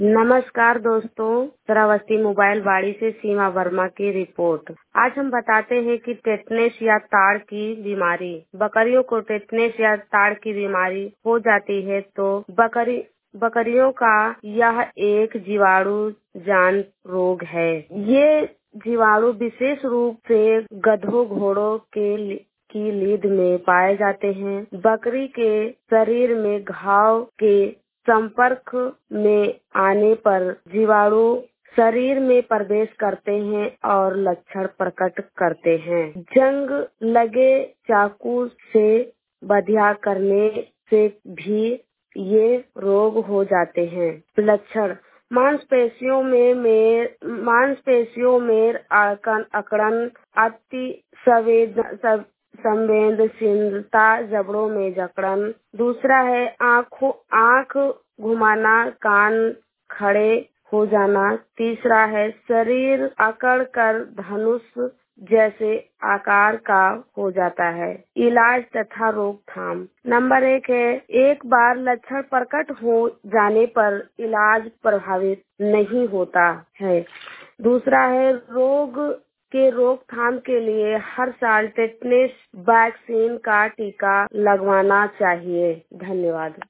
नमस्कार दोस्तों, श्रावस्ती मोबाइल बाड़ी से सीमा वर्मा की रिपोर्ट। आज हम बताते हैं कि टेटनेस या ताड़ की बीमारी। बकरियों को टेटनेस या ताड़ की बीमारी हो जाती है तो बकरियों का यह एक जीवाणु जन्य रोग है। ये जीवाणु विशेष रूप से गधों घोड़ों की लीद में पाए जाते हैं। बकरी के शरीर में घाव के संपर्क में आने पर जीवाणु शरीर में प्रवेश करते हैं और लक्षण प्रकट करते हैं। जंग लगे चाकू से बधिया करने से भी ये रोग हो जाते हैं। लक्षण: मांसपेशियों में अकड़न, अति संवेदनशीलता, जबड़ों में जकड़न। दूसरा है आँख घुमाना, कान खड़े हो जाना। तीसरा है शरीर अकड़ कर धनुष जैसे आकार का हो जाता है। इलाज तथा रोकथाम: नंबर 1 है, एक बार लक्षण प्रकट हो जाने पर इलाज प्रभावित नहीं होता है। दूसरा है, रोग के रोकथाम के लिए हर साल टेटनेस वैक्सीन का टीका लगवाना चाहिए। धन्यवाद।